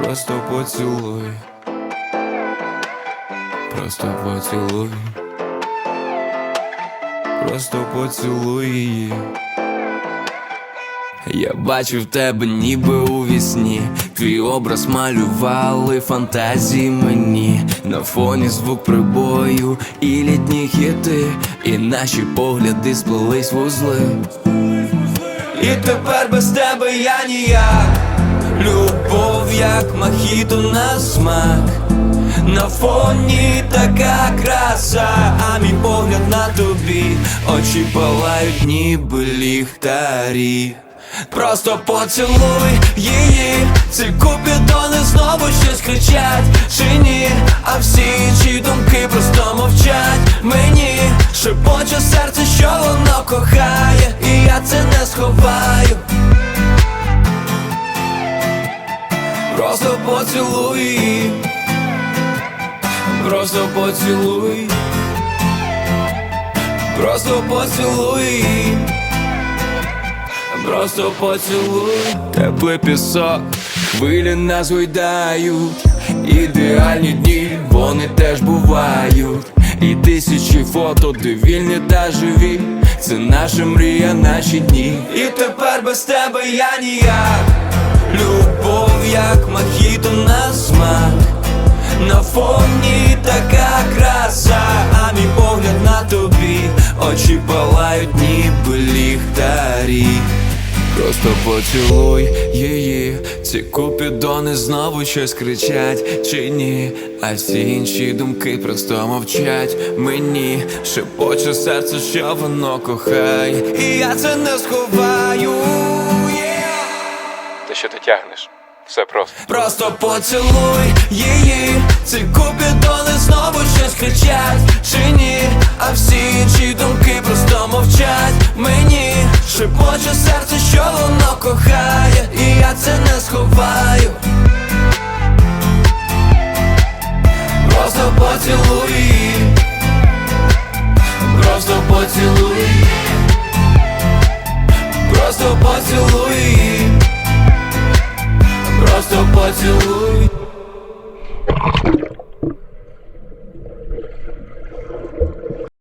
Просто поцілуй, просто поцілуй, просто поцілуй її. Я бачив тебе ніби у вісні, твій образ малювали фантазії мені. На фоні звук прибою і літні хіти, і наші погляди сплелись в узли. І тепер без тебе я ніяк. Любов як мохіто на смак. На фоні така краса, а мій погляд на тобі, очі палають ніби ліхтарі. Просто поцілуй її, ці купідони знову щось кричать, чи ні, а всі інші думки просто мовчать. Мені шепоче серце, що воно кохає, і я це не сховаю. Просто поцілуй її, просто поцілуй, просто поцілуй її, просто поцілуй. Теплий пісок, хвилі нас гойдають, ідеальні дні, вони теж бувають. І тисячі фото, де вільні та живі, це наша мрія, наші дні. І тепер без тебе я ніяк. Любов як мохіто на смак. На фоні така краса, а мій погляд на тобі, очі палають ніби ліхтарі. Просто поцілуй її, ці купідони знову щось кричать, чи ні, а всі інші думки просто мовчать. Мені шепоче серце, що воно кохає, і я це не сховаю. Те, що ти тягнеш, все просто. Просто поцілуй її, ці купідони знову щось кричать, чи ні, а всі інші думки просто мовчать. Мені шепоче серце, що воно кохає, і я це не сховаю. Просто поцілуй її, просто поцілуй, просто поцілуй її, просто поцілуй.